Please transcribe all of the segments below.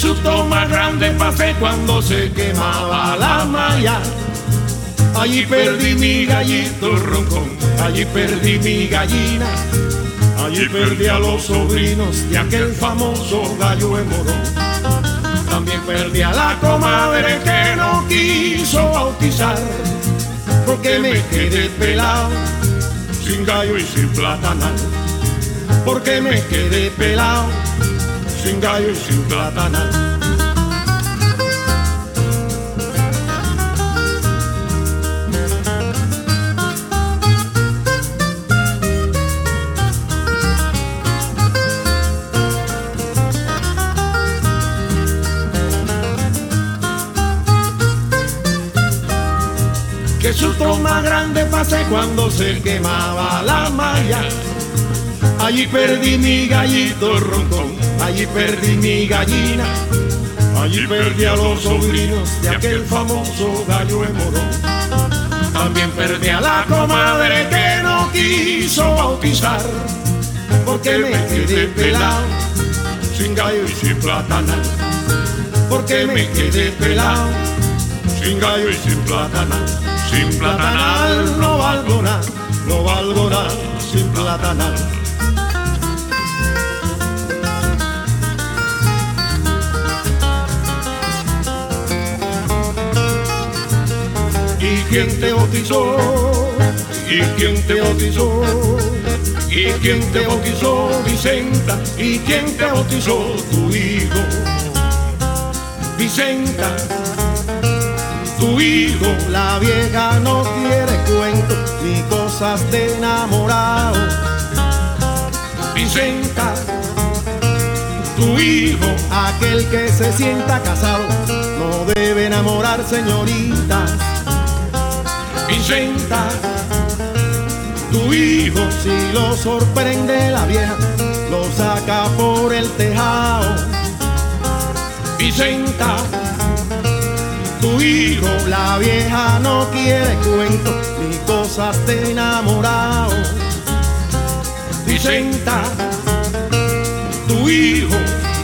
susto más grande pasé cuando se quemaba la malla. Allí perdí mi gallito roncón, allí perdí mi gallina, allí perdí a los sobrinos de aquel famoso gallo de morón. También perdí a la comadre que no quiso bautizar, porque me quedé pelado, sin gallo y sin platanal. Porque me quedé pelado, sin gallo y sin platanal. Qué susto más grande pasé cuando se quemaba la malla. Allí perdí mi gallito roncón, allí perdí mi gallina, allí perdí a los sobrinos de aquel famoso gallo de morón. También perdí a la comadre que no quiso bautizar, porque me quedé pelado, sin gallo y sin platanal. Porque me quedé pelado, sin gallo y sin platanal. Sin platanal no valgo nada, no valgo nada sin platanal. ¿Y quién te bautizó? ¿Y quién te bautizó? ¿Y quién te bautizó, Vicenta? ¿Y quién te bautizó, tu hijo? Vicenta, tu hijo. La vieja no quiere cuentos ni cosas de enamorado. Vicenta, tu hijo. Aquel que se sienta casado no debe enamorar señoritas. Vicenta, tu hijo. Si lo sorprende la vieja, lo saca por el tejado. Vicenta, tu hijo. La vieja no quiere cuentos ni cosas de enamorado. Vicenta, tu hijo.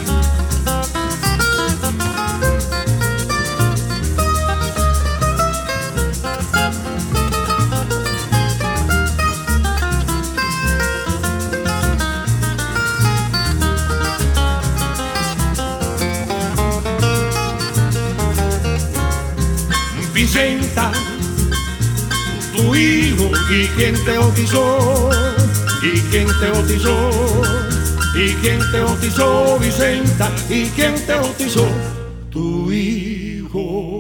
Vicenta, tu hijo. ¿Y quién te bautizó? ¿Y quién te bautizó? ¿Y quién te bautizó, Vicenta? ¿Y quién te bautizó? Tu hijo.